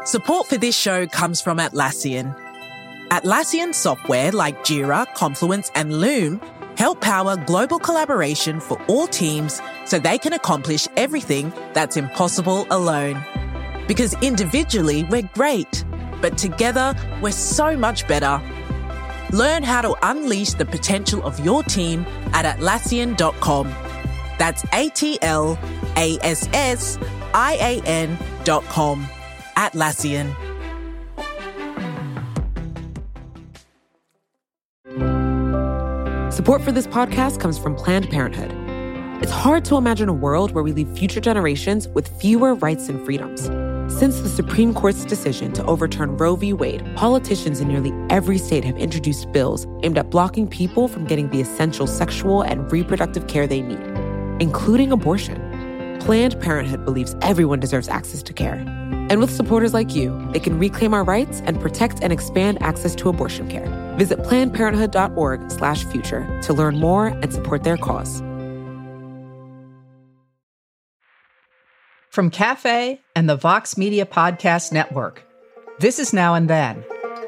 Support for this show comes from Atlassian. Atlassian software like Jira, Confluence, and Loom help power global collaboration for all teams so they can accomplish everything that's impossible alone. Because individually, we're great, but together, we're so much better. Learn how to unleash the potential of your team at Atlassian.com. That's Atlassian.com. Atlassian. Support for this podcast comes from Planned Parenthood. It's hard to imagine a world where we leave future generations with fewer rights and freedoms. Since the Supreme Court's decision to overturn Roe v. Wade, politicians in nearly every state have introduced bills aimed at blocking people from getting the essential sexual and reproductive care they need, including abortion. Planned Parenthood believes everyone deserves access to care. And with supporters like you, they can reclaim our rights and protect and expand access to abortion care. Visit PlannedParenthood.org/future to learn more and support their cause. From Cafe and the Vox Media Podcast Network, this is Now and Then.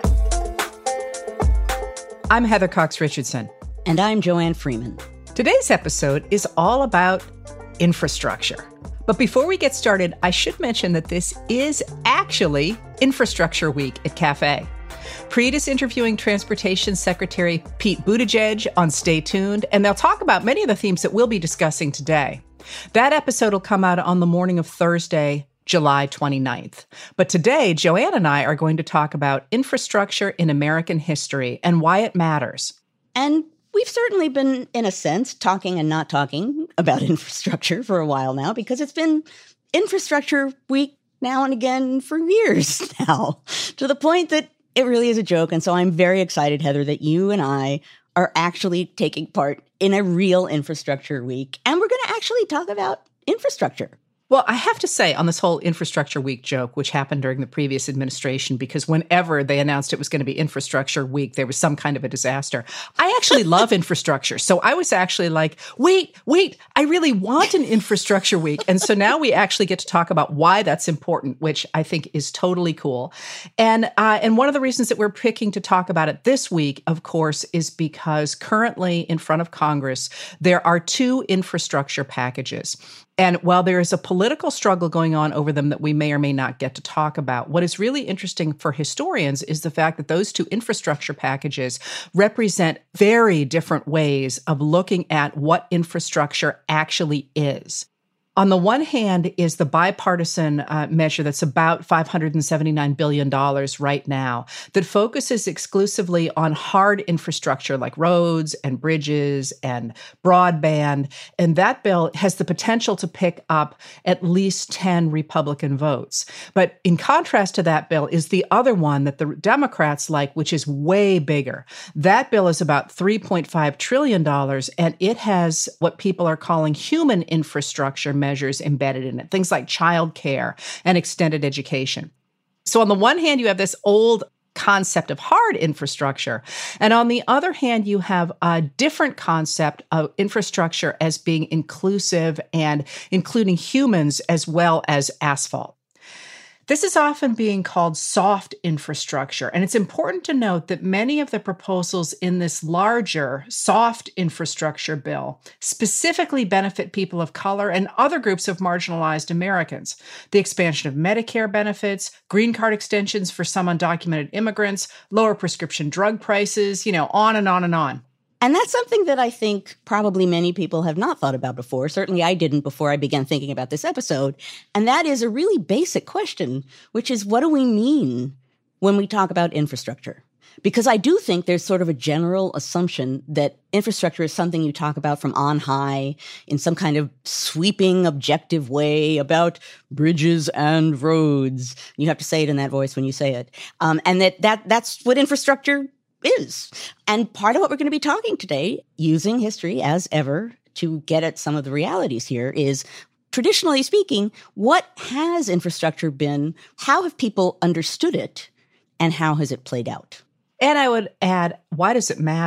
I'm Heather Cox Richardson. And I'm Joanne Freeman. Today's episode is all about infrastructure. But before we get started, I should mention that this is actually Infrastructure Week at Cafe. Preet is interviewing Transportation Secretary Pete Buttigieg on Stay Tuned, and they'll talk about many of the themes that we'll be discussing today. That episode will come out on the morning of Thursday, July 29th. But today, Joanne and I are going to talk about infrastructure in American history and why it matters. And we've certainly been, in a sense, talking and not talking about infrastructure for a while now, because it's been Infrastructure Week now and again for years now, to the point that it really is a joke. And so I'm very excited, Heather, that you and I are actually taking part in a real Infrastructure Week. And we're going to actually talk about infrastructure. Well, I have to say on this whole Infrastructure Week joke, which happened during the previous administration, because whenever they announced it was going to be Infrastructure Week, there was some kind of a disaster. I actually love infrastructure. So I was actually like, wait, I really want an Infrastructure Week. And so now we actually get to talk about why that's important, which I think is totally cool. And one of the reasons that we're picking to talk about it this week, of course, is because currently in front of Congress, there are two infrastructure packages. And while there is a political struggle going on over them that we may or may not get to talk about, what is really interesting for historians is the fact that those two infrastructure packages represent very different ways of looking at what infrastructure actually is. On the one hand is the bipartisan measure that's about $579 billion right now that focuses exclusively on hard infrastructure like roads and bridges and broadband. And that bill has the potential to pick up at least 10 Republican votes. But in contrast to that bill is the other one that the Democrats like, which is way bigger. That bill is about $3.5 trillion, and it has what people are calling human infrastructure measures embedded in it, things like childcare and extended education. So on the one hand, you have this old concept of hard infrastructure. And on the other hand, you have a different concept of infrastructure as being inclusive and including humans as well as asphalt. This is often being called soft infrastructure, and it's important to note that many of the proposals in this larger soft infrastructure bill specifically benefit people of color and other groups of marginalized Americans. The expansion of Medicare benefits, green card extensions for some undocumented immigrants, lower prescription drug prices, on and on and on. And that's something that I think probably many people have not thought about before. Certainly I didn't before I began thinking about this episode. And that is a really basic question, which is, what do we mean when we talk about infrastructure? Because I do think there's sort of a general assumption that infrastructure is something you talk about from on high in some kind of sweeping, objective way about bridges and roads. You have to say it in that voice when you say it. And that's what infrastructure is. And part of what we're going to be talking today, using history as ever to get at some of the realities here, is, traditionally speaking, what has infrastructure been? How have people understood it? And how has it played out? And I would add, why does it matter?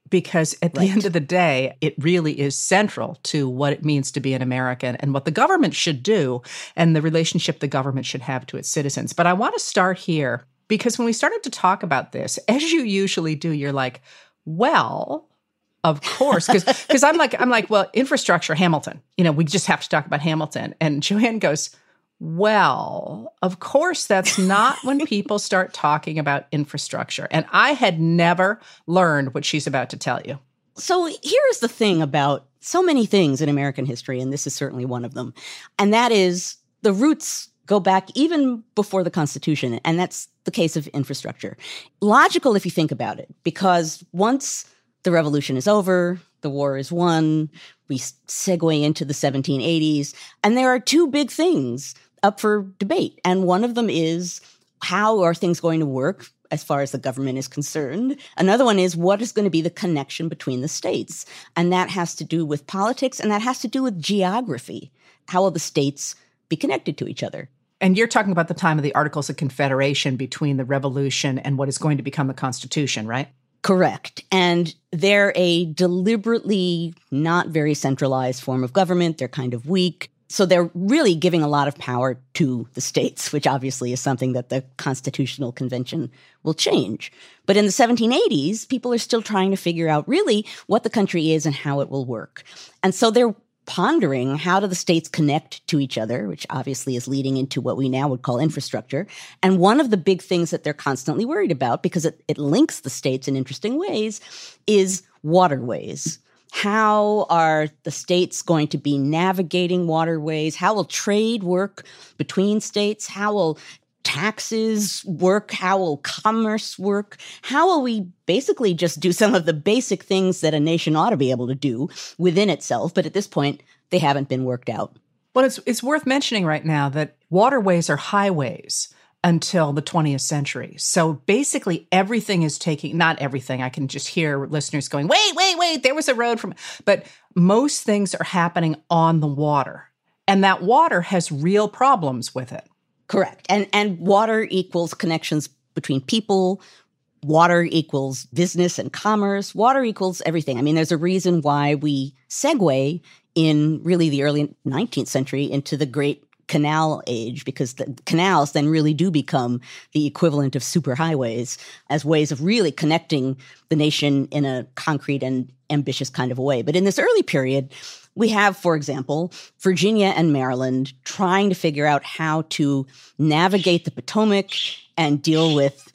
Because at the end of the day, it really is central to what it means to be an American and what the government should do and the relationship the government should have to its citizens. But I want to start here because when we started to talk about this, as you usually do, you're like, well, of course, because I'm like, well, infrastructure, Hamilton, we just have to talk about Hamilton. And Joanne goes, well, of course, that's not when people start talking about infrastructure. And I had never learned what she's about to tell you. So here's the thing about so many things in American history, and this is certainly one of them, and that is the roots go back even before the Constitution, and that's the case of infrastructure. Logical if you think about it, because once the revolution is over, the war is won, we segue into the 1780s, and there are two big things up for debate. And one of them is, how are things going to work as far as the government is concerned? Another one is, what is going to be the connection between the states? And that has to do with politics, and that has to do with geography. How will the states be connected to each other? And you're talking about the time of the Articles of Confederation between the Revolution and what is going to become the Constitution, right? Correct. And they're a deliberately not very centralized form of government. They're kind of weak. So they're really giving a lot of power to the states, which obviously is something that the Constitutional Convention will change. But in the 1780s, people are still trying to figure out really what the country is and how it will work. And so they're pondering, how do the states connect to each other, which obviously is leading into what we now would call infrastructure. And one of the big things that they're constantly worried about, because it links the states in interesting ways, is waterways. How are the states going to be navigating waterways? How will trade work between states? How will taxes work? How will commerce work? How will we basically just do some of the basic things that a nation ought to be able to do within itself? But at this point, they haven't been worked out. Well, it's worth mentioning right now that waterways are highways until the 20th century. So basically everything is taking, not everything, I can just hear listeners going, wait, there was a road from, but most things are happening on the water. And that water has real problems with it. Correct. And water equals connections between people. Water equals business and commerce. Water equals everything. I mean, there's a reason why we segue in really the early 19th century into the Great Canal Age, because the canals then really do become the equivalent of superhighways as ways of really connecting the nation in a concrete and ambitious kind of a way. But in this early period, we have, for example, Virginia and Maryland trying to figure out how to navigate the Potomac and deal with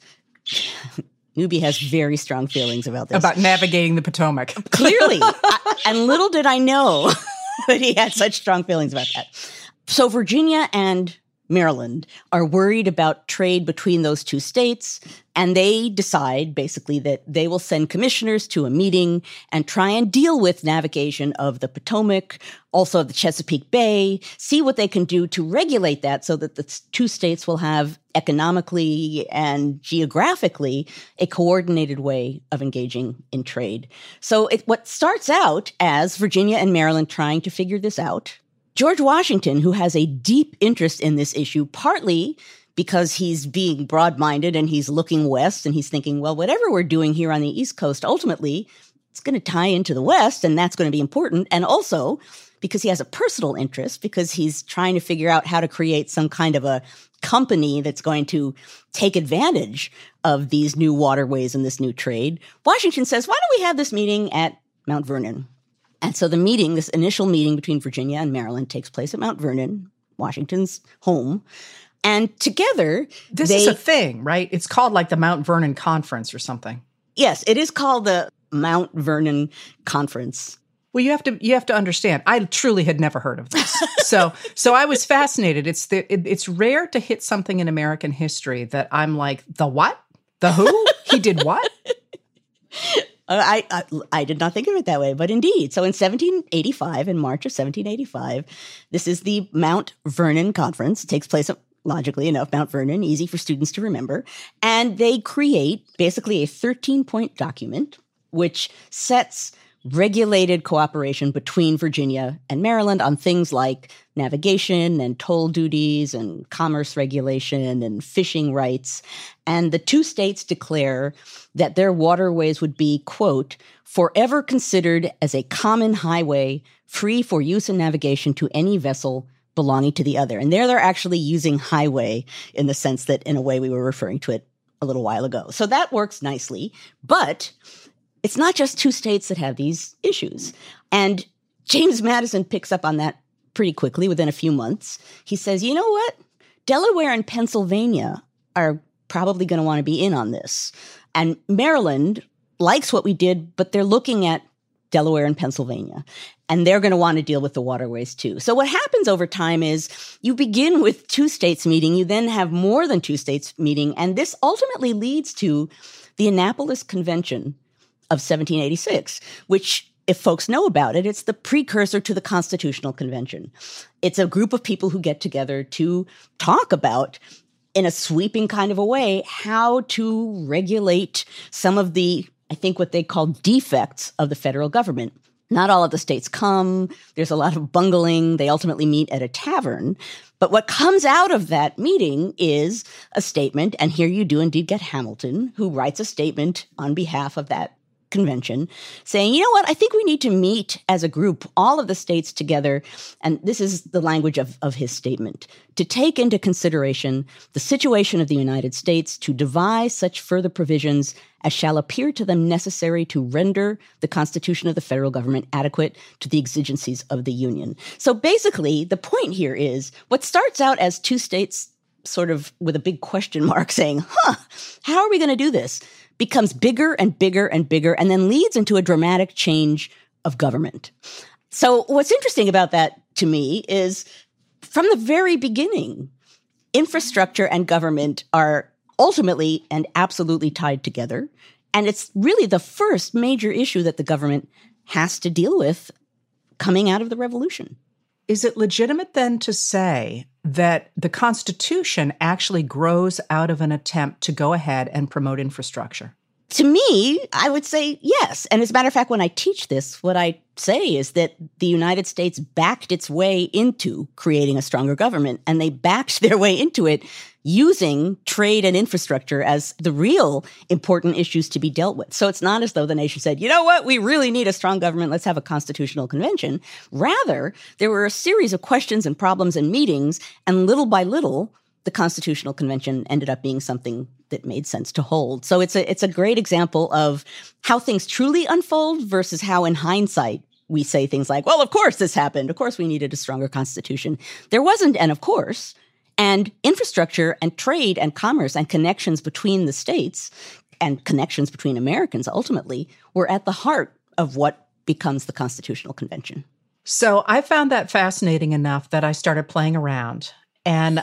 Newby has very strong feelings about this. About navigating the Potomac. Clearly. And little did I know that he had such strong feelings about that. So Virginia and Maryland are worried about trade between those two states, and they decide basically that they will send commissioners to a meeting and try and deal with navigation of the Potomac, also the Chesapeake Bay, see what they can do to regulate that so that the two states will have economically and geographically a coordinated way of engaging in trade. So what starts out as Virginia and Maryland trying to figure this out, George Washington, who has a deep interest in this issue, partly because he's being broad-minded and he's looking west and he's thinking, well, whatever we're doing here on the East Coast, ultimately, it's going to tie into the West, and that's going to be important. And also because he has a personal interest, because he's trying to figure out how to create some kind of a company that's going to take advantage of these new waterways and this new trade. Washington says, why don't we have this meeting at Mount Vernon? And so the meeting, this initial meeting between Virginia and Maryland, takes place at Mount Vernon, Washington's home. And together, this is a thing, right? It's called like the Mount Vernon Conference or something. Yes, it is called the Mount Vernon Conference. Well, you have to understand. I truly had never heard of this, so I was fascinated. It's rare to hit something in American history that I'm like, the what, the who, he did what. I did not think of it that way, but indeed. So in 1785, in March of 1785, this is the Mount Vernon Conference. It takes place at, logically enough, Mount Vernon, easy for students to remember. And they create basically a 13-point document which sets regulated cooperation between Virginia and Maryland on things like navigation and toll duties and commerce regulation and fishing rights. And the two states declare that their waterways would be, quote, forever considered as a common highway free for use and navigation to any vessel belonging to the other. And there they're actually using highway in the sense that, in a way, we were referring to it a little while ago. So that works nicely. But it's not just two states that have these issues. And James Madison picks up on that pretty quickly within a few months. He says, you know what? Delaware and Pennsylvania are probably going to want to be in on this. And Maryland likes what we did, but they're looking at Delaware and Pennsylvania. And they're going to want to deal with the waterways too. So what happens over time is you begin with two states meeting, you then have more than two states meeting, and this ultimately leads to the Annapolis Convention of 1786, which, if folks know about it, it's the precursor to the Constitutional Convention. It's a group of people who get together to talk about, in a sweeping kind of a way, how to regulate some of the, I think, what they call defects of the federal government. Not all of the states come. There's a lot of bungling. They ultimately meet at a tavern. But what comes out of that meeting is a statement, and here you do indeed get Hamilton, who writes a statement on behalf of that convention saying, you know what, I think we need to meet as a group, all of the states together, and this is the language of his statement, to take into consideration the situation of the United States, to devise such further provisions as shall appear to them necessary to render the Constitution of the federal government adequate to the exigencies of the Union. So basically, the point here is what starts out as two states sort of with a big question mark saying, how are we going to do this? Becomes bigger and bigger and bigger, and then leads into a dramatic change of government. So what's interesting about that to me is from the very beginning, infrastructure and government are ultimately and absolutely tied together. And it's really the first major issue that the government has to deal with coming out of the revolution. Is it legitimate then to say that the Constitution actually grows out of an attempt to go ahead and promote infrastructure? To me, I would say yes. And as a matter of fact, when I teach this, what I say is that the United States backed its way into creating a stronger government, and they backed their way into it using trade and infrastructure as the real important issues to be dealt with. So it's not as though the nation said, you know what, we really need a strong government, let's have a constitutional convention. Rather, there were a series of questions and problems and meetings, and little by little, the Constitutional Convention ended up being something that made sense to hold. So it's a great example of how things truly unfold versus how in hindsight we say things like, well, of course this happened. Of course we needed a stronger constitution. There wasn't an of course. And infrastructure and trade and commerce and connections between the states and connections between Americans ultimately were at the heart of what becomes the Constitutional Convention. So I found that fascinating enough that I started playing around. And,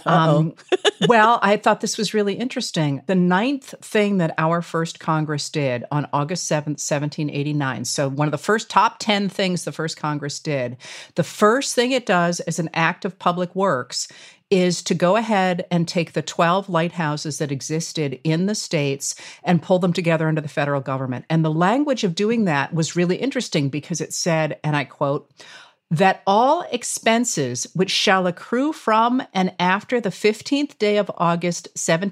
well, I thought this was really interesting. The ninth thing that our first Congress did on August 7th, 1789, so one of the first top 10 things the first Congress did, the first thing it does as an act of public works is to go ahead and take the 12 lighthouses that existed in the states and pull them together into the federal government. And the language of doing that was really interesting because it said, and I quote, that all expenses which shall accrue from and after the 15th day of August,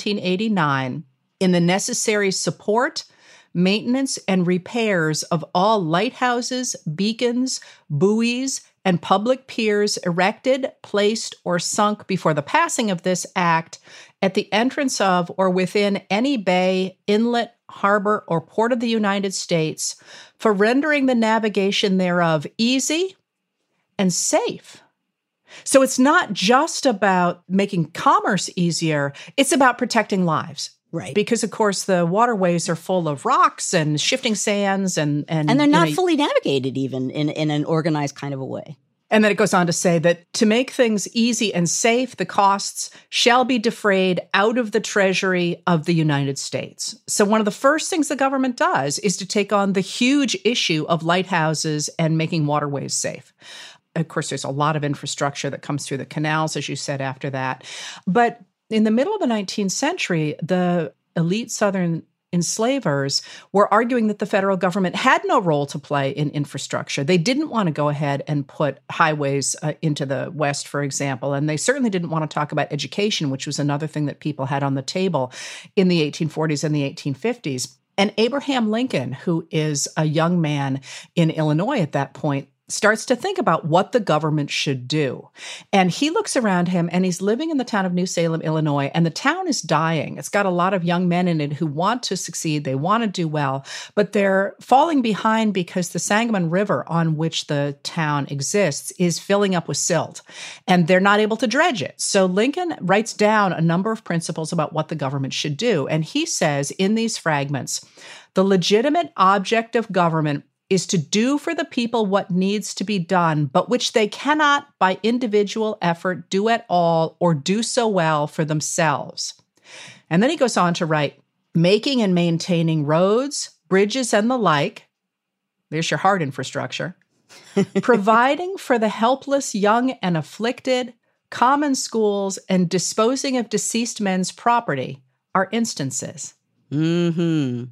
1789, in the necessary support, maintenance, and repairs of all lighthouses, beacons, buoys, and public piers erected, placed, or sunk before the passing of this act at the entrance of or within any bay, inlet, harbor, or port of the United States, for rendering the navigation thereof easy and safe. So it's not just about making commerce easier, it's about protecting lives. Right. Because, of course, the waterways are full of rocks and shifting sands and they're not fully navigated even in an organized kind of a way. And then it goes on to say that to make things easy and safe, the costs shall be defrayed out of the treasury of the United States. So one of the first things the government does is to take on the huge issue of lighthouses and making waterways safe. Of course, there's a lot of infrastructure that comes through the canals, as you said, after that. But in the middle of the 19th century, the elite Southern enslavers were arguing that the federal government had no role to play in infrastructure. They didn't want to go ahead and put highways into the West, for example, and they certainly didn't want to talk about education, which was another thing that people had on the table in the 1840s and the 1850s. And Abraham Lincoln, who is a young man in Illinois at that point, starts to think about what the government should do. And he looks around him, and he's living in the town of New Salem, Illinois, and the town is dying. It's got a lot of young men in it who want to succeed. They want to do well, but they're falling behind because the Sangamon River on which the town exists is filling up with silt, and they're not able to dredge it. So Lincoln writes down a number of principles about what the government should do. And he says in these fragments, the legitimate object of government is to do for the people what needs to be done, but which they cannot by individual effort do at all or do so well for themselves. And then he goes on to write, making and maintaining roads, bridges, and the like, there's your hard infrastructure, providing for the helpless, young, and afflicted, common schools, and disposing of deceased men's property are instances. Mm-hmm.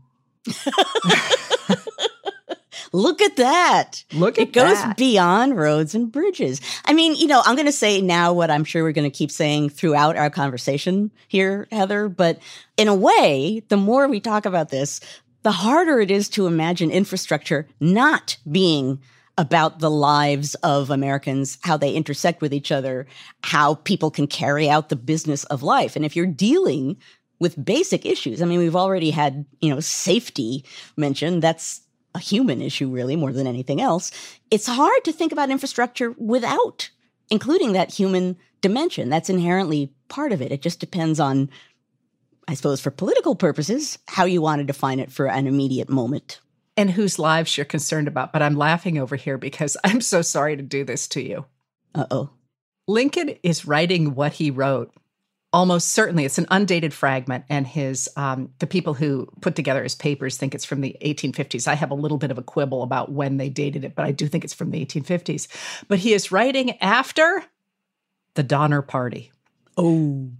Look at that. It goes beyond roads and bridges. I mean, I'm going to say now what I'm sure we're going to keep saying throughout our conversation here, Heather. But in a way, the more we talk about this, the harder it is to imagine infrastructure not being about the lives of Americans, how they intersect with each other, how people can carry out the business of life. And if you're dealing with basic issues, I mean, we've already had, safety mentioned. That's a human issue, really, more than anything else. It's hard to think about infrastructure without including that human dimension. That's inherently part of it. It just depends on, I suppose, for political purposes, how you want to define it for an immediate moment. And whose lives you're concerned about. But I'm laughing over here because I'm so sorry to do this to you. Uh-oh. Lincoln is writing what he wrote. Almost certainly, it's an undated fragment, and the people who put together his papers think it's from the 1850s. I have a little bit of a quibble about when they dated it, but I do think it's from the 1850s. But he is writing after the Donner Party. Oh.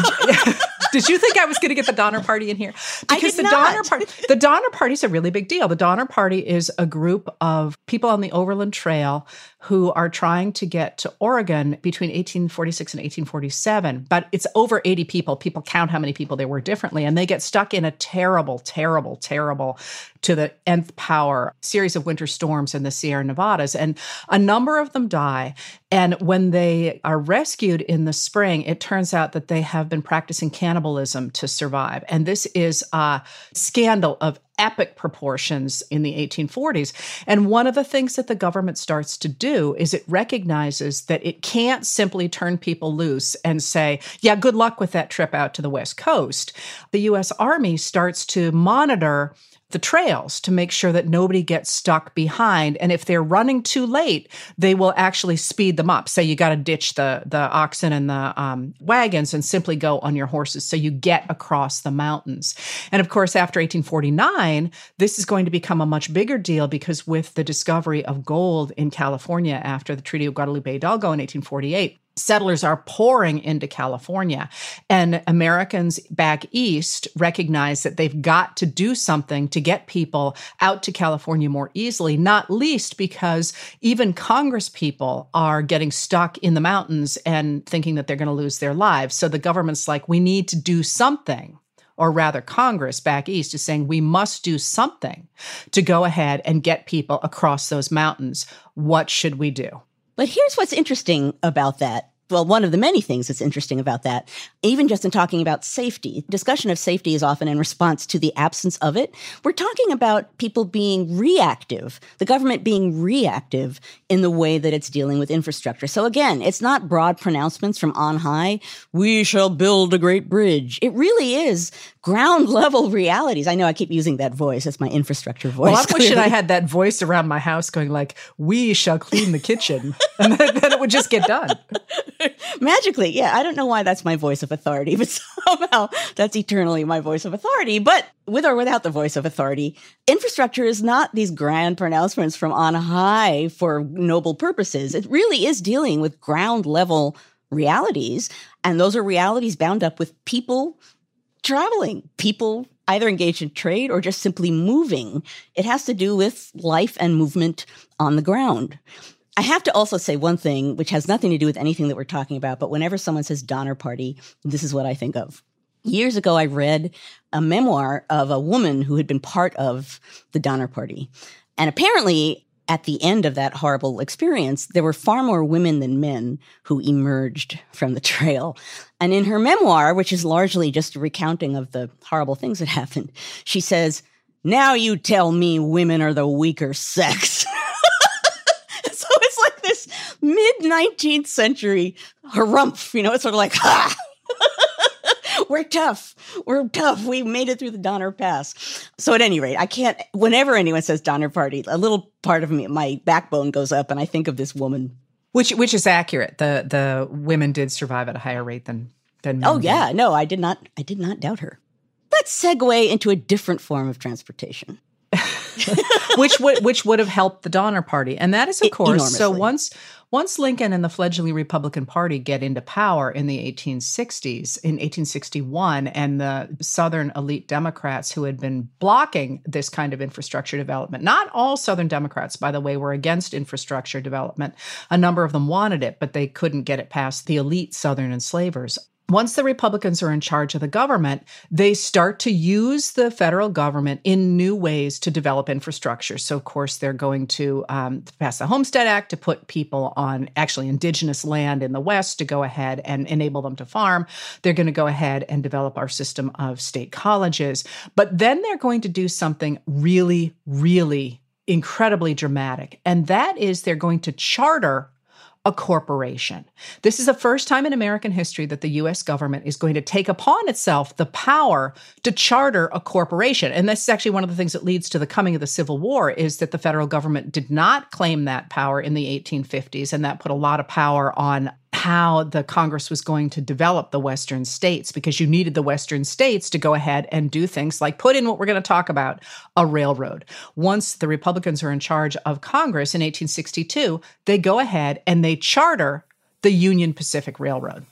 Did you think I was going to get the Donner Party in here? Because the Donner Party is a really big deal. The Donner Party is a group of people on the Overland Trail who are trying to get to Oregon between 1846 and 1847. But it's over 80 people. People count how many people there were differently. And they get stuck in a terrible, terrible, terrible, to the nth power, series of winter storms in the Sierra Nevadas. And a number of them die. And when they are rescued in the spring, it turns out that they have been practicing cannibalism to survive. And this is a scandal of epic proportions in the 1840s. And one of the things that the government starts to do is it recognizes that it can't simply turn people loose and say, yeah, good luck with that trip out to the West Coast. The U.S. Army starts to monitor the trails to make sure that nobody gets stuck behind. And if they're running too late, they will actually speed them up. Say you got to ditch the oxen and the wagons and simply go on your horses so you get across the mountains. And of course, after 1849, this is going to become a much bigger deal because with the discovery of gold in California after the Treaty of Guadalupe Hidalgo in 1848, settlers are pouring into California, and Americans back east recognize that they've got to do something to get people out to California more easily, not least because even Congress people are getting stuck in the mountains and thinking that they're going to lose their lives. So the government's like, we need to do something. Or rather, Congress back east is saying we must do something to go ahead and get people across those mountains. What should we do? But here's what's interesting about that. Well, one of the many things that's interesting about that, even just in talking about safety, discussion of safety is often in response to the absence of it. We're talking about people being reactive, the government being reactive in the way that it's dealing with infrastructure. So again, it's not broad pronouncements from on high, we shall build a great bridge. It really is ground level realities. I know I keep using that voice. That's my infrastructure voice. Well, I'm wishing I had that voice around my house going like, we shall clean the kitchen. And then it would just get done. Magically, yeah. I don't know why that's my voice of authority, but somehow that's eternally my voice of authority. But with or without the voice of authority, infrastructure is not these grand pronouncements from on high for noble purposes. It really is dealing with ground level realities. And those are realities bound up with people traveling, people either engaged in trade or just simply moving. It has to do with life and movement on the ground. I have to also say one thing, which has nothing to do with anything that we're talking about, but whenever someone says Donner Party, this is what I think of. Years ago, I read a memoir of a woman who had been part of the Donner Party. And apparently, at the end of that horrible experience, there were far more women than men who emerged from the trail. And in her memoir, which is largely just a recounting of the horrible things that happened, she says, "Now you tell me women are the weaker sex." So it's like this mid-19th century harumph, it's sort of like, ha! We're tough. We made it through the Donner Pass. So at any rate, whenever anyone says Donner Party, a little part of me, my backbone goes up and I think of this woman. Which is accurate. The women did survive at a higher rate than men. Oh yeah, no, I did not doubt her. Let's segue into a different form of transportation. which would have helped the Donner Party. And that is, of course, enormously. So once Lincoln and the fledgling Republican Party get into power in the 1860s, in 1861, and the Southern elite Democrats who had been blocking this kind of infrastructure development, not all Southern Democrats, by the way, were against infrastructure development. A number of them wanted it, but they couldn't get it past the elite Southern enslavers. Once the Republicans are in charge of the government, they start to use the federal government in new ways to develop infrastructure. So, of course, they're going to pass the Homestead Act to put people on actually indigenous land in the West to go ahead and enable them to farm. They're going to go ahead and develop our system of state colleges. But then they're going to do something really, really incredibly dramatic. And that is they're going to charter a corporation. This is the first time in American history that the U.S. government is going to take upon itself the power to charter a corporation. And this is actually one of the things that leads to the coming of the Civil War, is that the federal government did not claim that power in the 1850s, and that put a lot of power on how the Congress was going to develop the Western states, because you needed the Western states to go ahead and do things like put in what we're going to talk about, a railroad. Once the Republicans are in charge of Congress in 1862, they go ahead and they charter the Union Pacific Railroad.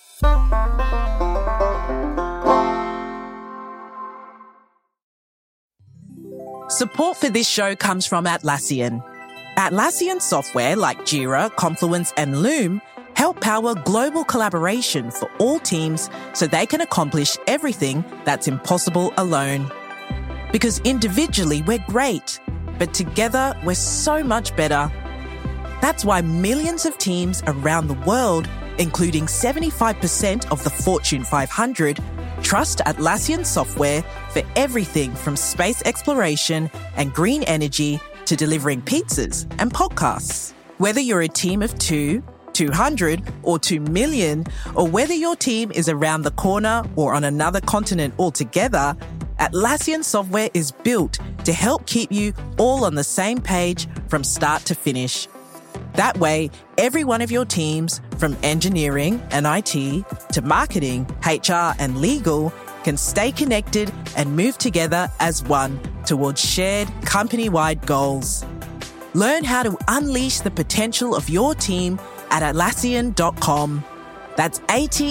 Support for this show comes from Atlassian. Atlassian software like Jira, Confluence, and Loom help power global collaboration for all teams so they can accomplish everything that's impossible alone. Because individually we're great, but together we're so much better. That's why millions of teams around the world, including 75% of the Fortune 500, trust Atlassian software for everything from space exploration and green energy to delivering pizzas and podcasts. Whether you're a team of 2, 200 or 2 million, or whether your team is around the corner or on another continent altogether, Atlassian software is built to help keep you all on the same page from start to finish. That way, every one of your teams, from engineering and IT to marketing, HR, and legal, can stay connected and move together as one towards shared company-wide goals. Learn how to unleash the potential of your team at Atlassian.com. That's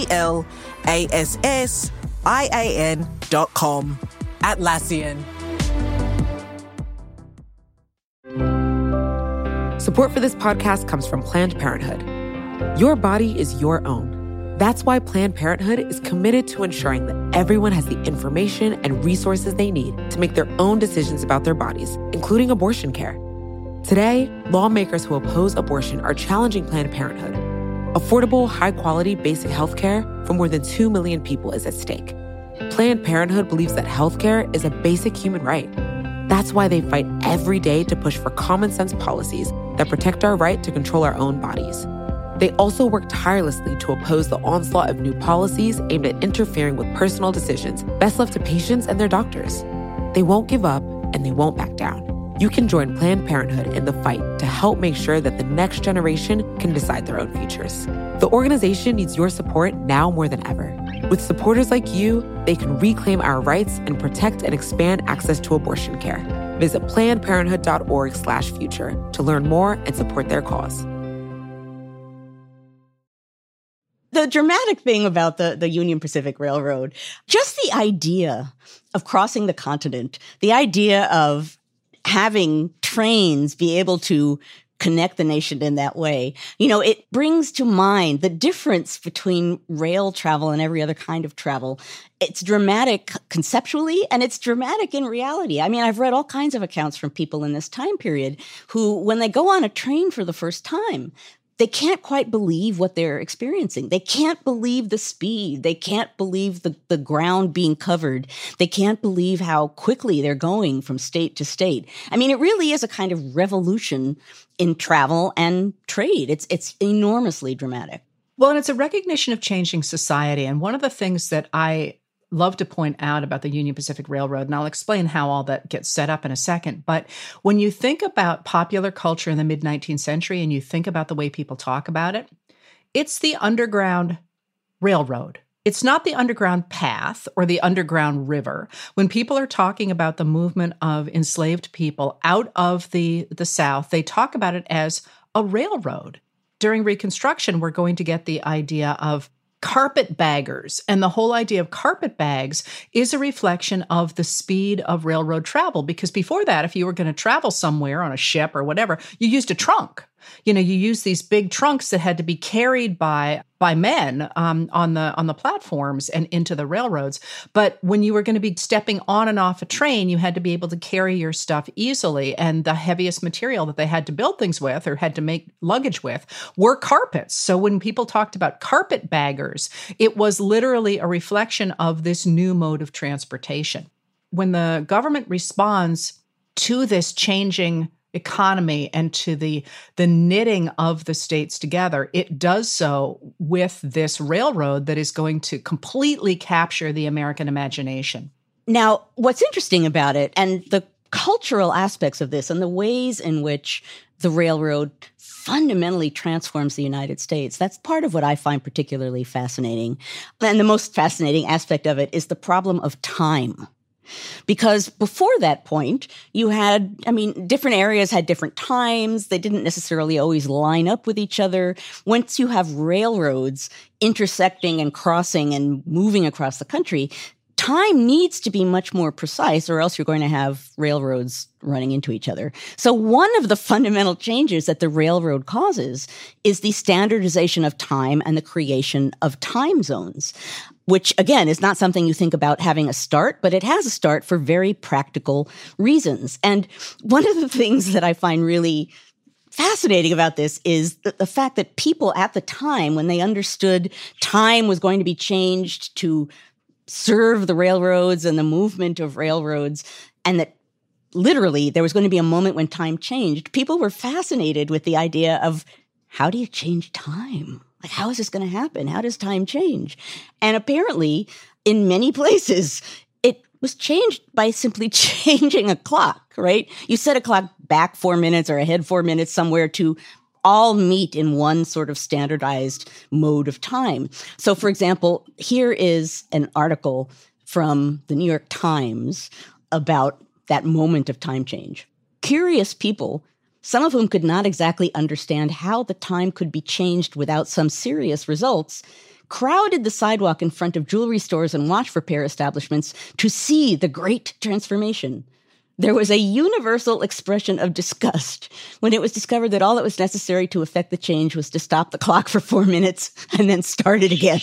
Atlassian.com. Atlassian. Support for this podcast comes from Planned Parenthood. Your body is your own. That's why Planned Parenthood is committed to ensuring that everyone has the information and resources they need to make their own decisions about their bodies, including abortion care. Today, lawmakers who oppose abortion are challenging Planned Parenthood. Affordable, high-quality basic health care for more than 2 million people is at stake. Planned Parenthood believes that health care is a basic human right. That's why they fight every day to push for common-sense policies that protect our right to control our own bodies. They also work tirelessly to oppose the onslaught of new policies aimed at interfering with personal decisions best left to patients and their doctors. They won't give up, and they won't back down. You can join Planned Parenthood in the fight to help make sure that the next generation can decide their own futures. The organization needs your support now more than ever. With supporters like you, they can reclaim our rights and protect and expand access to abortion care. Visit PlannedParenthood.org/future to learn more and support their cause. the dramatic thing about the Union Pacific Railroad, just the idea of crossing the continent, the idea of having trains be able to connect the nation in that way, it brings to mind the difference between rail travel and every other kind of travel. It's dramatic conceptually, and it's dramatic in reality. I mean, I've read all kinds of accounts from people in this time period who, when they go on a train for the first time, they can't quite believe what they're experiencing. They can't believe the speed. They can't believe the ground being covered. They can't believe how quickly they're going from state to state. I mean, it really is a kind of revolution in travel and trade. It's enormously dramatic. Well, and it's a recognition of changing society. And one of the things that I love to point out about the Union Pacific Railroad, and I'll explain how all that gets set up in a second. But when you think about popular culture in the mid-19th century and you think about the way people talk about it, it's the Underground Railroad. It's not the Underground Path or the Underground River. When people are talking about the movement of enslaved people out of the South, they talk about it as a railroad. During Reconstruction, we're going to get the idea of carpetbaggers. And the whole idea of carpetbags is a reflection of the speed of railroad travel. Because before that, if you were going to travel somewhere on a ship or whatever, you used a trunk. You used these big trunks that had to be carried by men on the platforms and into the railroads. But when you were going to be stepping on and off a train, you had to be able to carry your stuff easily. And the heaviest material that they had to build things with or had to make luggage with were carpets. So when people talked about carpetbaggers, it was literally a reflection of this new mode of transportation. When the government responds to this changing economy and to the knitting of the states together, it does so with this railroad that is going to completely capture the American imagination. Now, what's interesting about it and the cultural aspects of this and the ways in which the railroad fundamentally transforms the United States, that's part of what I find particularly fascinating. And the most fascinating aspect of it is the problem of time. Because before that point, you had, different areas had different times. They didn't necessarily always line up with each other. Once you have railroads intersecting and crossing and moving across the country, time needs to be much more precise, or else you're going to have railroads running into each other. So one of the fundamental changes that the railroad causes is the standardization of time and the creation of time zones, which, again, is not something you think about having a start, but it has a start for very practical reasons. And one of the things that I find really fascinating about this is the fact that people at the time, when they understood time was going to be changed to serve the railroads and the movement of railroads, and that literally there was going to be a moment when time changed, people were fascinated with the idea of, how do you change time? Like, how is this going to happen? How does time change? And apparently, in many places, it was changed by simply changing a clock, right? You set a clock back 4 minutes or ahead 4 minutes somewhere to all meet in one sort of standardized mode of time. So, for example, here is an article from the New York Times about that moment of time change. Curious people, some of whom could not exactly understand how the time could be changed without some serious results, crowded the sidewalk in front of jewelry stores and watch repair establishments to see the great transformation. There was a universal expression of disgust when it was discovered that all that was necessary to effect the change was to stop the clock for 4 minutes and then start it again.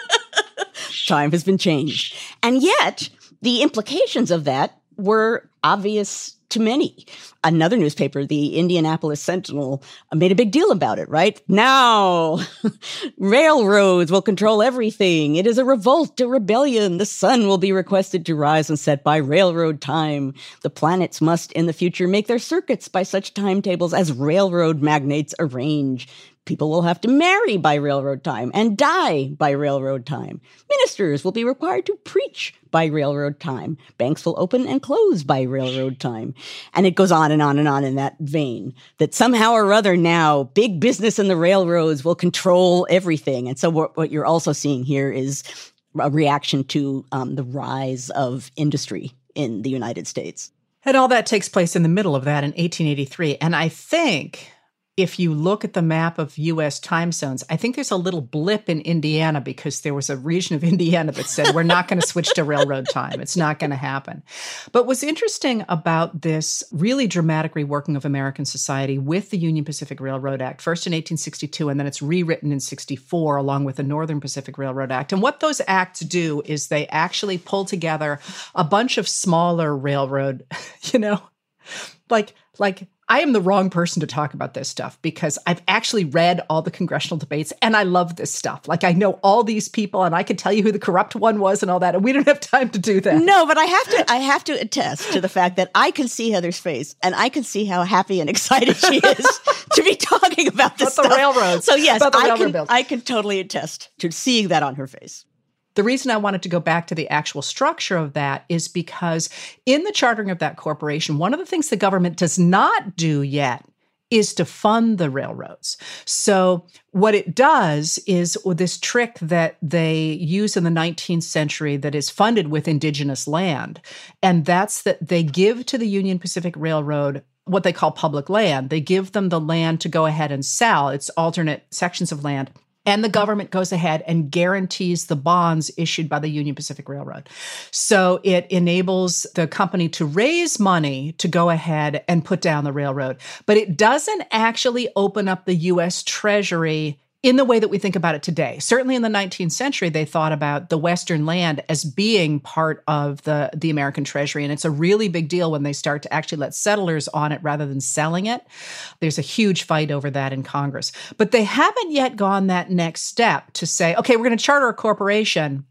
Time has been changed. And yet, the implications of that were obvious to many. Another newspaper, the Indianapolis Sentinel, made a big deal about it, right? Now, railroads will control everything. It is a revolt, a rebellion. The sun will be requested to rise and set by railroad time. The planets must, in the future, make their circuits by such timetables as railroad magnates arrange. People will have to marry by railroad time and die by railroad time. Ministers will be required to preach by railroad time. Banks will open and close by railroad time. And it goes on and on and on in that vein, that somehow or other now, big business and the railroads will control everything. And so what you're also seeing here is a reaction to the rise of industry in the United States. And all that takes place in the middle of that in 1883. And I think if you look at the map of U.S. time zones, I think there's a little blip in Indiana because there was a region of Indiana that said, we're not going to switch to railroad time. It's not going to happen. But what's interesting about this really dramatic reworking of American society with the Union Pacific Railroad Act, first in 1862, and then it's rewritten in 64 along with the Northern Pacific Railroad Act. And what those acts do is they actually pull together a bunch of smaller railroad, like I am the wrong person to talk about this stuff because I've actually read all the congressional debates and I love this stuff. Like I know all these people and I could tell you who the corrupt one was and all that. And we don't have time to do that. No, but I have to attest to the fact that I can see Heather's face and I can see how happy and excited she is to be talking about this stuff. The railroads. So yes, I can totally attest to seeing that on her face. The reason I wanted to go back to the actual structure of that is because in the chartering of that corporation, one of the things the government does not do yet is to fund the railroads. So what it does is this trick that they use in the 19th century that is funded with indigenous land, and that's that they give to the Union Pacific Railroad what they call public land. They give them the land to go ahead and sell. It's alternate sections of land. And the government goes ahead and guarantees the bonds issued by the Union Pacific Railroad. So it enables the company to raise money to go ahead and put down the railroad. But it doesn't actually open up the U.S. Treasury in the way that we think about it today. Certainly in the 19th century, they thought about the Western land as being part of the American treasury. And it's a really big deal when they start to actually let settlers on it rather than selling it. There's a huge fight over that in Congress. But they haven't yet gone that next step to say, okay, we're going to charter a corporation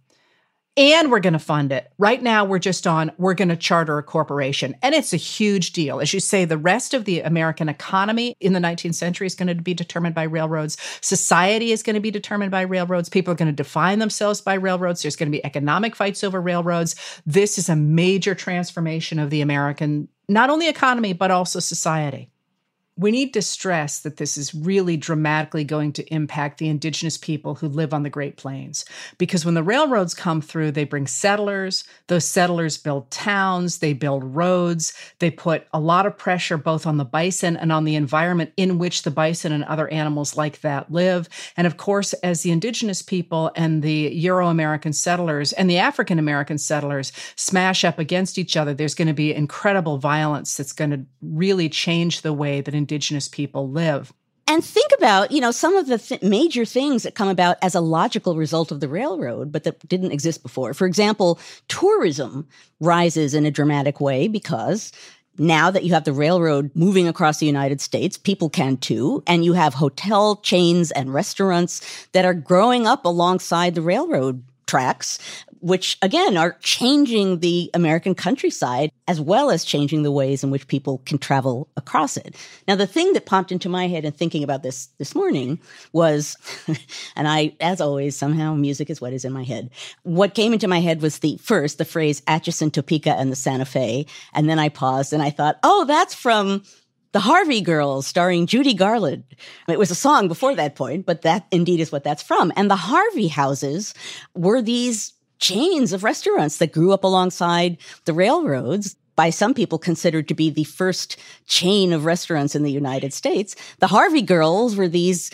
and we're going to fund it. Right now, we're going to charter a corporation. And it's a huge deal. As you say, the rest of the American economy in the 19th century is going to be determined by railroads. Society is going to be determined by railroads. People are going to define themselves by railroads. There's going to be economic fights over railroads. This is a major transformation of the American, not only economy, but also society. We need to stress that this is really dramatically going to impact the indigenous people who live on the Great Plains. Because when the railroads come through, they bring settlers. Those settlers build towns. They build roads. They put a lot of pressure both on the bison and on the environment in which the bison and other animals like that live. And of course, as the indigenous people and the Euro-American settlers and the African-American settlers smash up against each other, there's going to be incredible violence that's going to really change the way that indigenous people live. And think about, some of the major things that come about as a logical result of the railroad, but that didn't exist before. For example, tourism rises in a dramatic way because now that you have the railroad moving across the United States, people can too. And you have hotel chains and restaurants that are growing up alongside the railroad tracks, which again are changing the American countryside as well as changing the ways in which people can travel across it. Now, the thing that popped into my head in thinking about this morning was, and I, as always, somehow music is what is in my head. What came into my head was the phrase Atchison, Topeka, and the Santa Fe. And then I paused and I thought, oh, that's from The Harvey Girls, starring Judy Garland. It was a song before that point, but that indeed is what that's from. And the Harvey houses were these chains of restaurants that grew up alongside the railroads, by some people considered to be the first chain of restaurants in the United States. The Harvey Girls were these,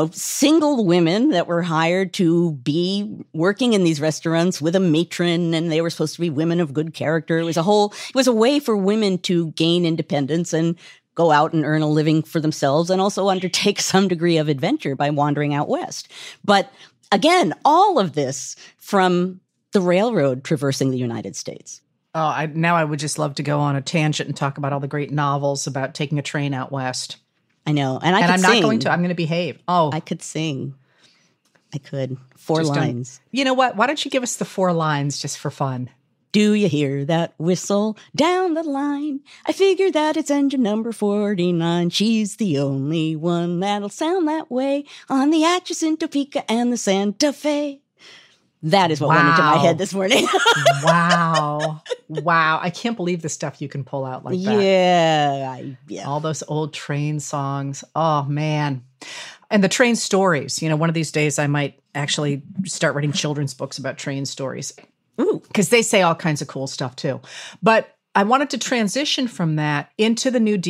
single women that were hired to be working in these restaurants with a matron, and they were supposed to be women of good character. It was a way for women to gain independence and go out and earn a living for themselves and also undertake some degree of adventure by wandering out west. But again, all of this from the railroad traversing the United States. Oh, now I would just love to go on a tangent and talk about all the great novels about taking a train out west. I know. And I'm not going to. I'm going to behave. Oh. I could sing. I could. 4 lines. You know what? Why don't you give us the 4 lines just for fun? Do you hear that whistle down the line? I figure that it's engine number 49. She's the only one that'll sound that way on the Atchison, Topeka, and the Santa Fe. That is what went into my head this morning. Wow. I can't believe the stuff you can pull out like that. Yeah. All those old train songs. Oh, man. And the train stories. One of these days I might actually start writing children's books about train stories. Ooh, because they say all kinds of cool stuff too. But I wanted to transition from that into the New Deal,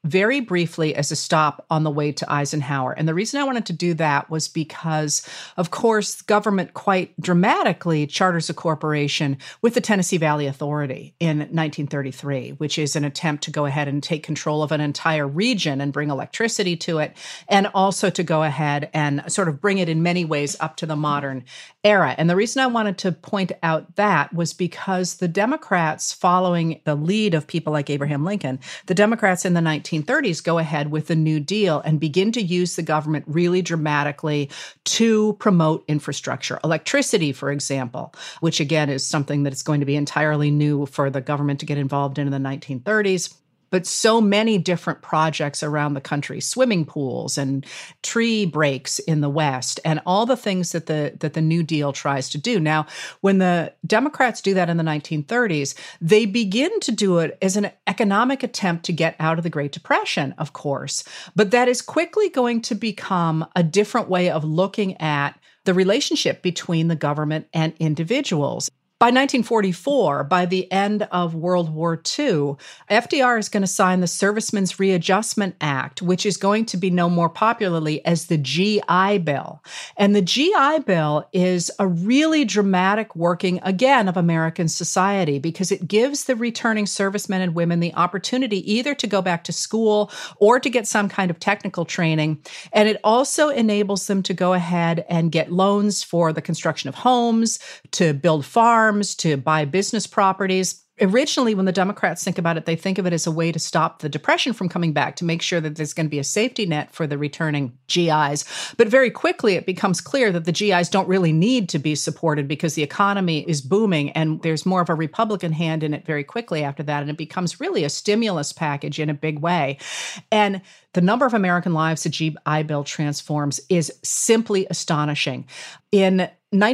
very briefly as a stop on the way to Eisenhower. And the reason I wanted to do that was because, of course, government quite dramatically charters a corporation with the Tennessee Valley Authority in 1933, which is an attempt to go ahead and take control of an entire region and bring electricity to it, and also to go ahead and sort of bring it in many ways up to the modern era. And the reason I wanted to point out that was because the Democrats, following the lead of people like Abraham Lincoln, the Democrats in the 1930s go ahead with the New Deal and begin to use the government really dramatically to promote infrastructure. Electricity, for example, which again is something that is going to be entirely new for the government to get involved in the 1930s. But so many different projects around the country, swimming pools and tree breaks in the West, and all the things that the New Deal tries to do. Now, when the Democrats do that in the 1930s, they begin to do it as an economic attempt to get out of the Great Depression, of course. But that is quickly going to become a different way of looking at the relationship between the government and individuals. By 1944, by the end of World War II, FDR is going to sign the Servicemen's Readjustment Act, which is going to be known more popularly as the GI Bill. And the GI Bill is a really dramatic working, again, of American society because it gives the returning servicemen and women the opportunity either to go back to school or to get some kind of technical training. And it also enables them to go ahead and get loans for the construction of homes, to build farms, to buy business properties. Originally, when the Democrats think about it, they think of it as a way to stop the Depression from coming back, to make sure that there's going to be a safety net for the returning GIs. But very quickly, it becomes clear that the GIs don't really need to be supported because the economy is booming, and there's more of a Republican hand in it very quickly after that. And it becomes really a stimulus package in a big way. And the number of American lives the GI Bill transforms is simply astonishing. In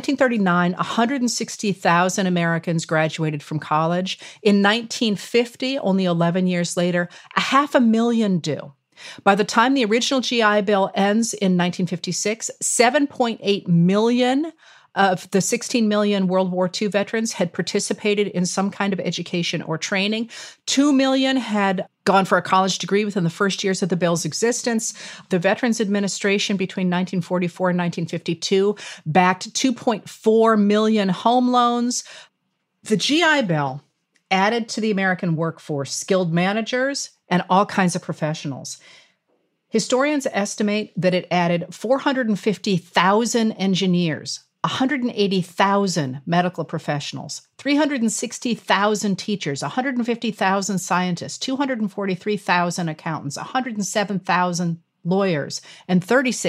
1939, 160,000 Americans graduated from college. In 1950, only 11 years later, 500,000 do. By the time the original GI Bill ends in 1956, 7.8 million of the 16 million World War II veterans had participated in some kind of education or training. 2 million had gone for a college degree within the first years of the bill's existence. The Veterans Administration between 1944 and 1952 backed 2.4 million home loans. The GI Bill added to the American workforce skilled managers and all kinds of professionals. Historians estimate that it added 450,000 engineers, 180,000 medical professionals, 360,000 teachers, 150,000 scientists, 243,000 accountants, 107,000 lawyers, and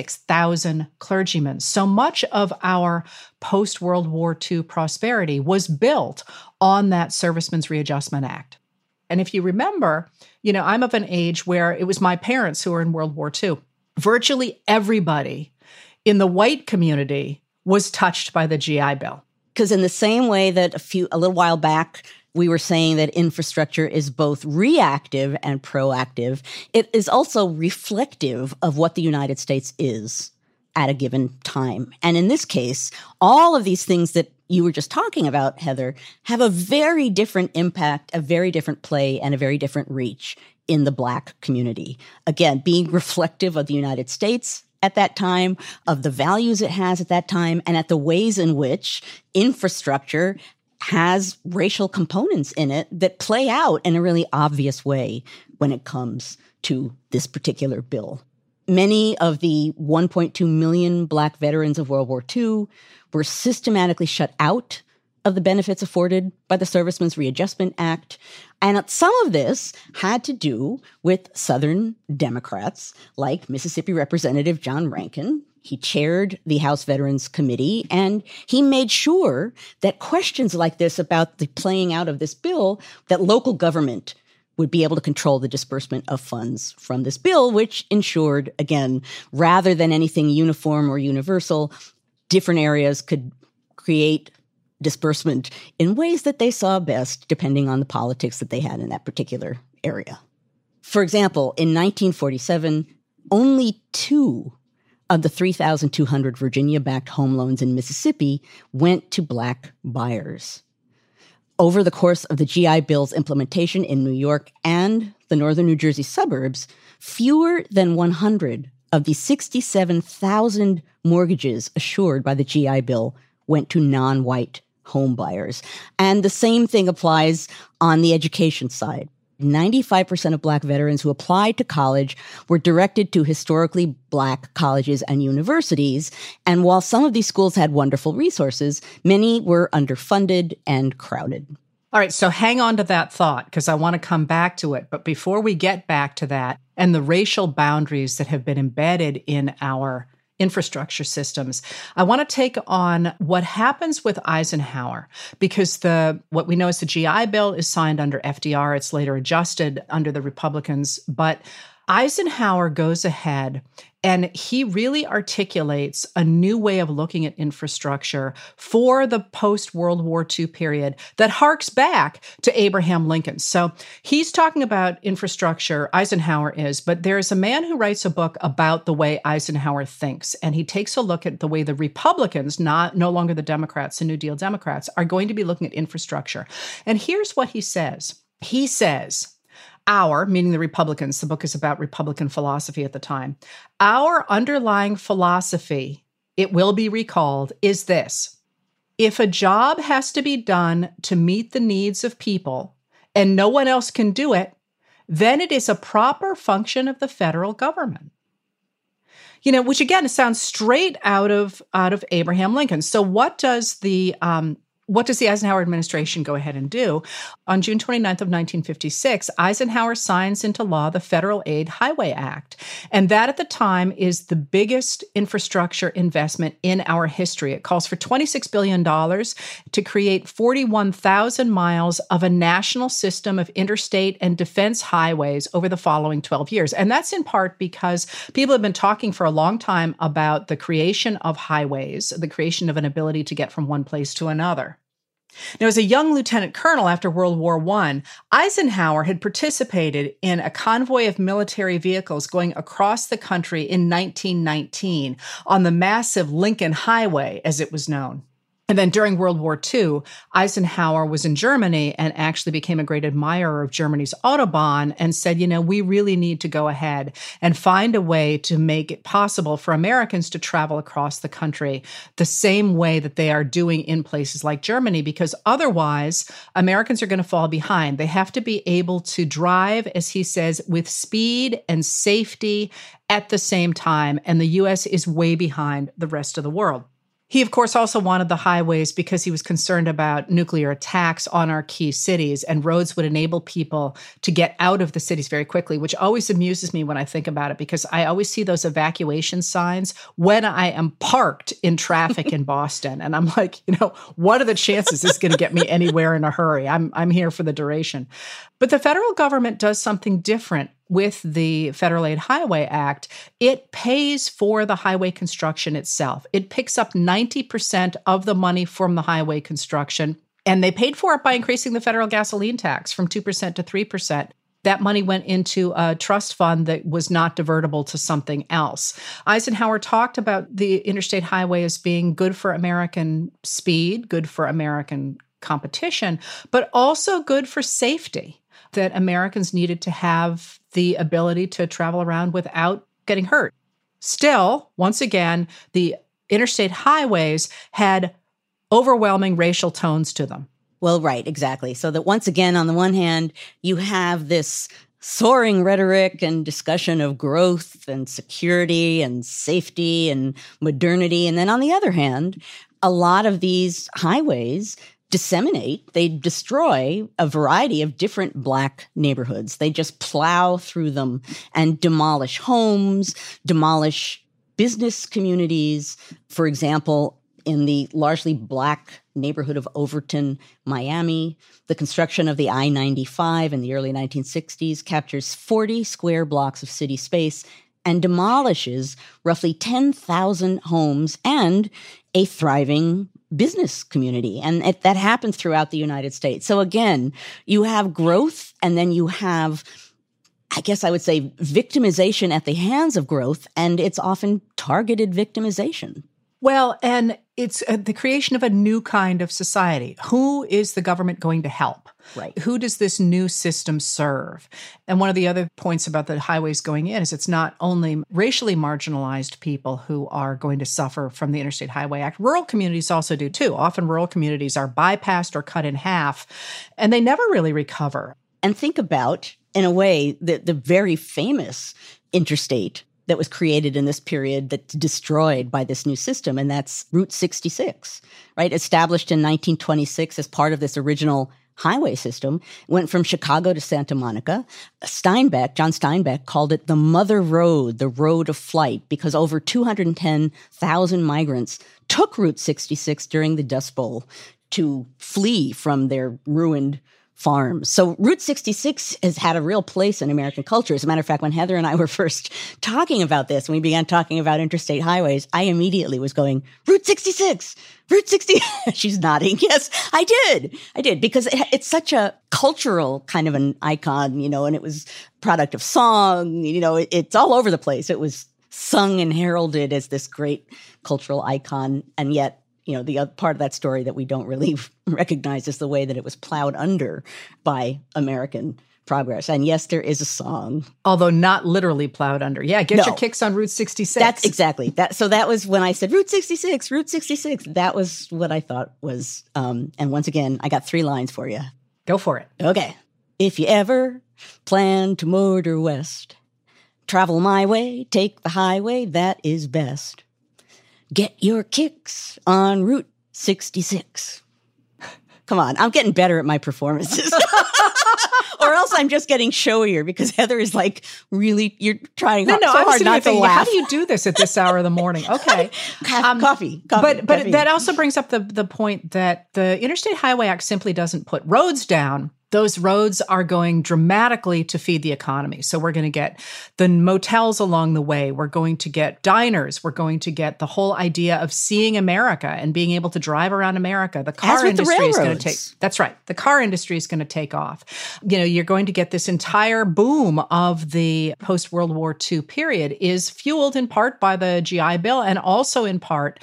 36,000 clergymen. So much of our post-World War II prosperity was built on that Servicemen's Readjustment Act. And if you remember, I'm of an age where it was my parents who were in World War II. Virtually everybody in the white community was touched by the GI Bill. Because in the same way that a little while back, we were saying that infrastructure is both reactive and proactive, it is also reflective of what the United States is at a given time. And in this case, all of these things that you were just talking about, Heather, have a very different impact, a very different play, and a very different reach in the Black community. Again, being reflective of the United States at that time, of the values it has at that time, and at the ways in which infrastructure has racial components in it that play out in a really obvious way when it comes to this particular bill. Many of the 1.2 million Black veterans of World War II were systematically shut out of the benefits afforded by the Servicemen's Readjustment Act. And some of this had to do with Southern Democrats like Mississippi Representative John Rankin. He chaired the House Veterans Committee, and he made sure that questions like this about the playing out of this bill, that local government would be able to control the disbursement of funds from this bill, which ensured, again, rather than anything uniform or universal, different areas could create disbursement in ways that they saw best, depending on the politics that they had in that particular area. For example, in 1947, only 2 of the 3,200 Virginia-backed home loans in Mississippi went to Black buyers. Over the course of the GI Bill's implementation in New York and the northern New Jersey suburbs, fewer than 100 of the 67,000 mortgages assured by the GI Bill went to non-white home buyers. And the same thing applies on the education side. 95% of Black veterans who applied to college were directed to historically Black colleges and universities. And while some of these schools had wonderful resources, many were underfunded and crowded. All right, so hang on to that thought because I want to come back to it. But before we get back to that and the racial boundaries that have been embedded in our infrastructure systems, I want to take on what happens with Eisenhower, because what we know is the GI Bill is signed under FDR. It's later adjusted under the Republicans, but Eisenhower goes ahead and he really articulates a new way of looking at infrastructure for the post-World War II period that harks back to Abraham Lincoln. So he's talking about infrastructure, Eisenhower is, but there's a man who writes a book about the way Eisenhower thinks, and he takes a look at the way the Republicans, no longer the Democrats, the New Deal Democrats, are going to be looking at infrastructure. And here's what he says. He says, our, meaning the Republicans, the book is about Republican philosophy at the time, our underlying philosophy, it will be recalled, is this: if a job has to be done to meet the needs of people and no one else can do it, then it is a proper function of the federal government. Which again sounds straight out of Abraham Lincoln. So what does the Eisenhower administration go ahead and do? On June 29th of 1956, Eisenhower signs into law the Federal Aid Highway Act. And that at the time is the biggest infrastructure investment in our history. It calls for $26 billion to create 41,000 miles of a national system of interstate and defense highways over the following 12 years. And that's in part because people have been talking for a long time about the creation of highways, the creation of an ability to get from one place to another. Now, as a young lieutenant colonel after World War I, Eisenhower had participated in a convoy of military vehicles going across the country in 1919 on the massive Lincoln Highway, as it was known. And then during World War II, Eisenhower was in Germany and actually became a great admirer of Germany's Autobahn and said, we really need to go ahead and find a way to make it possible for Americans to travel across the country the same way that they are doing in places like Germany, because otherwise Americans are going to fall behind. They have to be able to drive, as he says, with speed and safety at the same time. And the U.S. is way behind the rest of the world. He, of course, also wanted the highways because he was concerned about nuclear attacks on our key cities, and roads would enable people to get out of the cities very quickly, which always amuses me when I think about it, because I always see those evacuation signs when I am parked in traffic in Boston. And I'm like, what are the chances this is going to get me anywhere in a hurry? I'm here for the duration. But the federal government does something different with the Federal Aid Highway Act. It pays for the highway construction itself. It picks up 90% of the money from the highway construction, and they paid for it by increasing the federal gasoline tax from 2% to 3%. That money went into a trust fund that was not divertible to something else. Eisenhower talked about the interstate highway as being good for American speed, good for American competition, but also good for safety, that Americans needed to have the ability to travel around without getting hurt. Still, once again, the interstate highways had overwhelming racial tones to them. Well, right, exactly. So that once again, on the one hand, you have this soaring rhetoric and discussion of growth and security and safety and modernity. And then on the other hand, a lot of these highways they destroy a variety of different Black neighborhoods. They just plow through them and demolish homes, demolish business communities. For example, in the largely Black neighborhood of Overton, Miami, the construction of the I-95 in the early 1960s captures 40 square blocks of city space and demolishes roughly 10,000 homes and a thriving business community. And that happens throughout the United States. So again, you have growth, and then you have, I guess I would say, victimization at the hands of growth, and it's often targeted victimization. Well, and it's the creation of a new kind of society. Who is the government going to help? Right. Who does this new system serve? And one of the other points about the highways going in is it's not only racially marginalized people who are going to suffer from the Interstate Highway Act. Rural communities also do too. Often rural communities are bypassed or cut in half, and they never really recover. And think about, in a way, the very famous interstate that was created in this period that's destroyed by this new system, and that's Route 66, right? Established in 1926 as part of this original highway system, went from Chicago to Santa Monica. John Steinbeck, called it the mother road, the road of flight, because over 210,000 migrants took Route 66 during the Dust Bowl to flee from their ruined farms. So Route 66 has had a real place in American culture. As a matter of fact, when Heather and I were first talking about this, when we began talking about interstate highways, I immediately was going, Route 66, Route 60. She's nodding. Yes, I did, because it's such a cultural kind of an icon, and it was product of song, it's all over the place. It was sung and heralded as this great cultural icon, and yet the other part of that story that we don't really recognize is the way that it was plowed under by American progress. And yes, there is a song. Although not literally plowed under. Yeah, get your kicks on Route 66. That's exactly that. So that was when I said Route 66, Route 66. That was what I thought was, and once again, I got 3 lines for you. Go for it. Okay. If you ever plan to motor west, travel my way, take the highway, that is best. Get your kicks on Route 66. Come on, I'm getting better at my performances. Or else I'm just getting showier because Heather is like, really, you're trying so hard not to laugh. How do you do this at this hour of the morning? Okay. Coffee. But that also brings up the point that the Interstate Highway Act simply doesn't put roads down. Those roads are going dramatically to feed the economy. So we're going to get the motels along the way. We're going to get diners. We're going to get the whole idea of seeing America and being able to drive around America. The car industry is going to take. That's right. The car industry is going to take off. You're going to get this entire boom of the post-World War II period is fueled in part by the GI Bill and also in part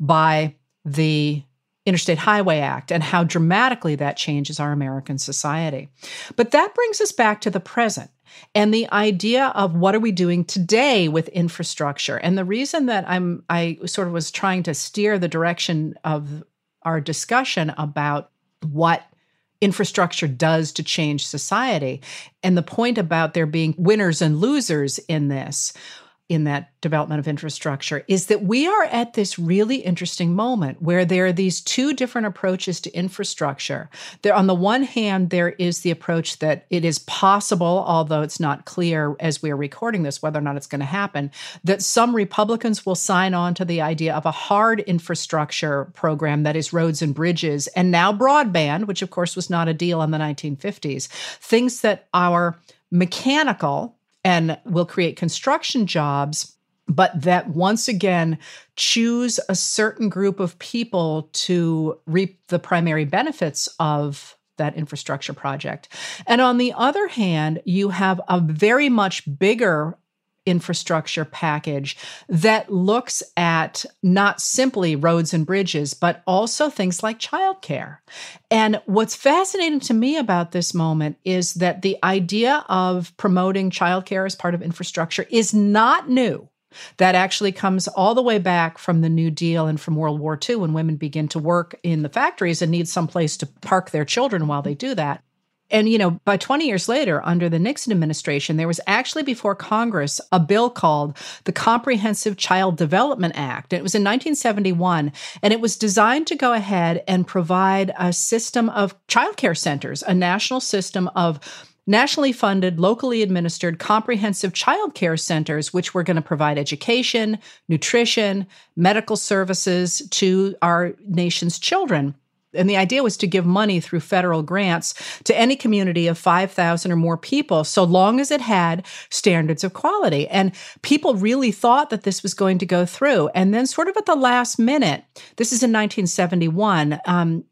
by the Interstate Highway Act and how dramatically that changes our American society. But that brings us back to the present and the idea of what are we doing today with infrastructure. And the reason that I sort of was trying to steer the direction of our discussion about what infrastructure does to change society and the point about there being winners and losers in this, in that development of infrastructure, is that we are at this really interesting moment where there are these 2 different approaches to infrastructure. There, on the one hand, there is the approach that it is possible, although it's not clear as we're recording this whether or not it's going to happen, that some Republicans will sign on to the idea of a hard infrastructure program that is roads and bridges, and now broadband, which of course was not a deal in the 1950s, things that are mechanical and will create construction jobs, but that once again choose a certain group of people to reap the primary benefits of that infrastructure project. And on the other hand, you have a very much bigger infrastructure package that looks at not simply roads and bridges, but also things like childcare. And what's fascinating to me about this moment is that the idea of promoting childcare as part of infrastructure is not new. That actually comes all the way back from the New Deal and from World War II when women begin to work in the factories and need some place to park their children while they do that. And, by 20 years later, under the Nixon administration, there was actually before Congress a bill called the Comprehensive Child Development Act. And it was in 1971, and it was designed to go ahead and provide a system of childcare centers, a national system of nationally funded, locally administered, comprehensive childcare centers, which were going to provide education, nutrition, medical services to our nation's children. And the idea was to give money through federal grants to any community of 5,000 or more people, so long as it had standards of quality. And people really thought that this was going to go through. And then sort of at the last minute, this is in 1971,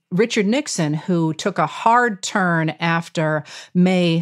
Richard Nixon, who took a hard turn after May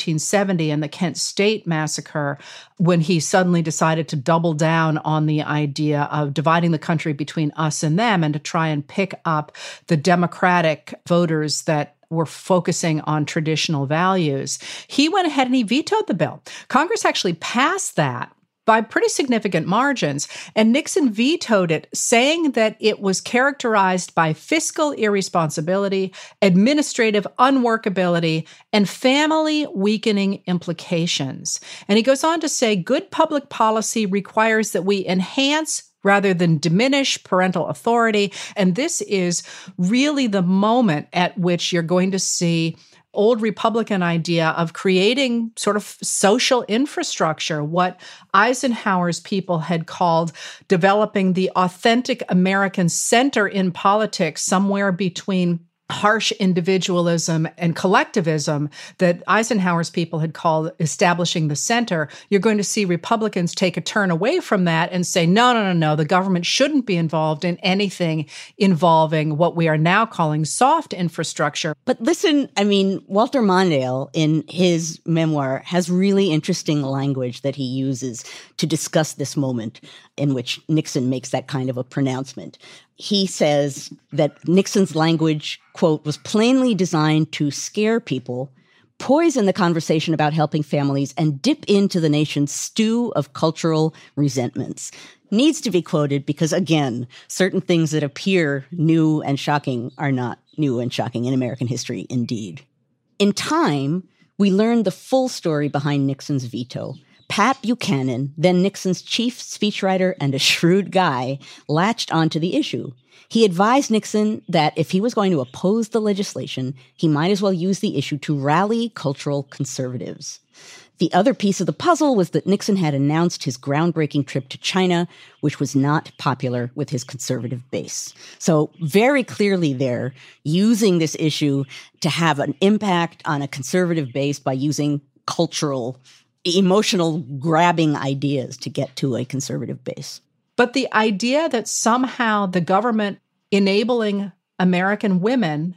1970 and the Kent State massacre, when he suddenly decided to double down on the idea of dividing the country between us and them and to try and pick up the Democratic voters that were focusing on traditional values. He went ahead and he vetoed the bill. Congress actually passed that by pretty significant margins, and Nixon vetoed it, saying that it was characterized by fiscal irresponsibility, administrative unworkability, and family-weakening implications. And he goes on to say, good public policy requires that we enhance rather than diminish parental authority. And this is really the moment at which you're going to see old Republican idea of creating sort of social infrastructure, what Eisenhower's people had called developing the authentic American center in politics, somewhere between harsh individualism and collectivism, that Eisenhower's people had called establishing the center. You're going to see Republicans take a turn away from that and say, no, the government shouldn't be involved in anything involving what we are now calling soft infrastructure. But listen, I mean, Walter Mondale in his memoir has really interesting language that he uses to discuss this moment in which Nixon makes that kind of a pronouncement. He says that Nixon's language, quote, was plainly designed to scare people, poison the conversation about helping families, and dip into the nation's stew of cultural resentments. Needs to be quoted because, again, certain things that appear new and shocking are not new and shocking in American history, indeed. In time, we learned the full story behind Nixon's veto. Pat Buchanan, then Nixon's chief speechwriter and a shrewd guy, latched onto the issue. He advised Nixon that if he was going to oppose the legislation, he might as well use the issue to rally cultural conservatives. The other piece of the puzzle was that Nixon had announced his groundbreaking trip to China, which was not popular with his conservative base. So very clearly there, using this issue to have an impact on a conservative base by using cultural emotional grabbing ideas to get to a conservative base. But the idea that somehow the government enabling American women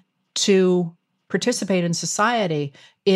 to participate in society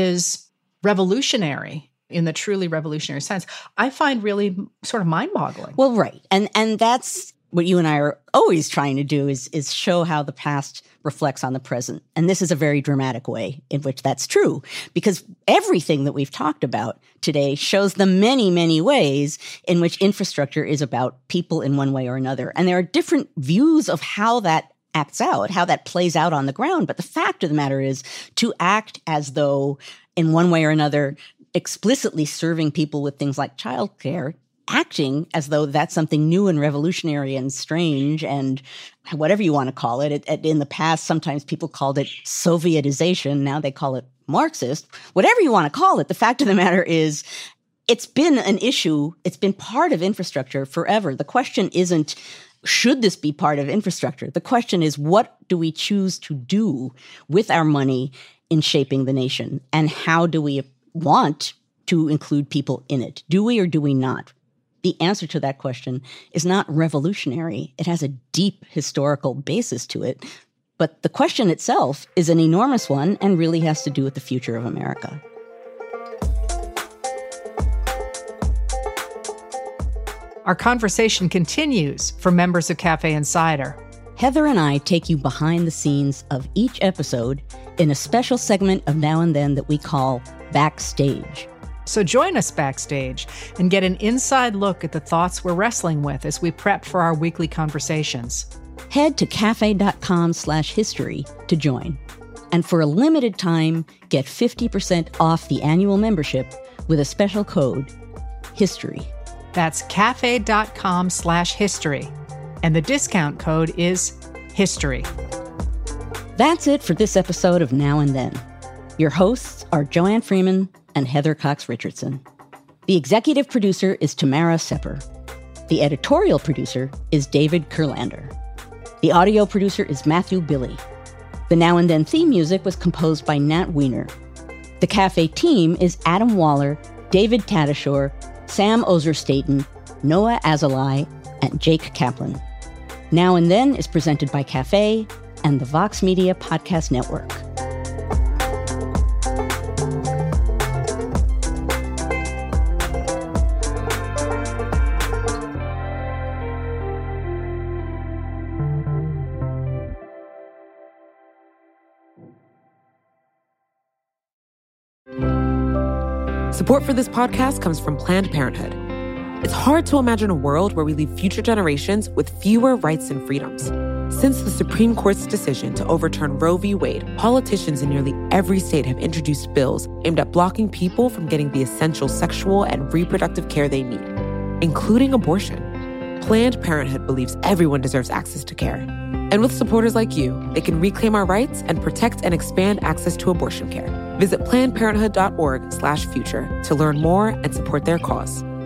is revolutionary in the truly revolutionary sense, I find really sort of mind-boggling. Well, right. And that's what you and I are always trying to do is show how the past reflects on the present. And this is a very dramatic way in which that's true, because everything that we've talked about today shows the many, many ways in which infrastructure is about people in one way or another. And there are different views of how that acts out, how that plays out on the ground. But the fact of the matter is to act as though in one way or another, explicitly serving people with things like childcare, acting as though that's something new and revolutionary and strange and whatever you want to call it. In the past, sometimes people called it Sovietization. Now they call it Marxist. Whatever you want to call it, the fact of the matter is it's been an issue. It's been part of infrastructure forever. The question isn't, should this be part of infrastructure? The question is, what do we choose to do with our money in shaping the nation? And how do we want to include people in it? Do we or do we not? The answer to that question is not revolutionary. It has a deep historical basis to it. But the question itself is an enormous one and really has to do with the future of America. Our conversation continues for members of Cafe Insider. Heather and I take you behind the scenes of each episode in a special segment of Now and Then that we call Backstage. So join us backstage and get an inside look at the thoughts we're wrestling with as we prep for our weekly conversations. Head to cafe.com/history to join. And for a limited time, get 50% off the annual membership with a special code, HISTORY. That's cafe.com/history. And the discount code is HISTORY. That's it for this episode of Now and Then. Your hosts are Joanne Freeman and Heather Cox Richardson. The executive producer is Tamara Sepper. The editorial producer is David Kurlander. The audio producer is Matthew Billy. The Now and Then theme music was composed by Nat Weiner. The Cafe team is Adam Waller, David Tadashore, Sam Ozer-Staten, Noah Azulai, and Jake Kaplan. Now and Then is presented by Cafe and the Vox Media Podcast Network. Support for this podcast comes from Planned Parenthood. It's hard to imagine a world where we leave future generations with fewer rights and freedoms. Since the Supreme Court's decision to overturn Roe v. Wade, politicians in nearly every state have introduced bills aimed at blocking people from getting the essential sexual and reproductive care they need, including abortion. Planned Parenthood believes everyone deserves access to care. And with supporters like you, they can reclaim our rights and protect and expand access to abortion care. Visit PlannedParenthood.org/future to learn more and support their cause.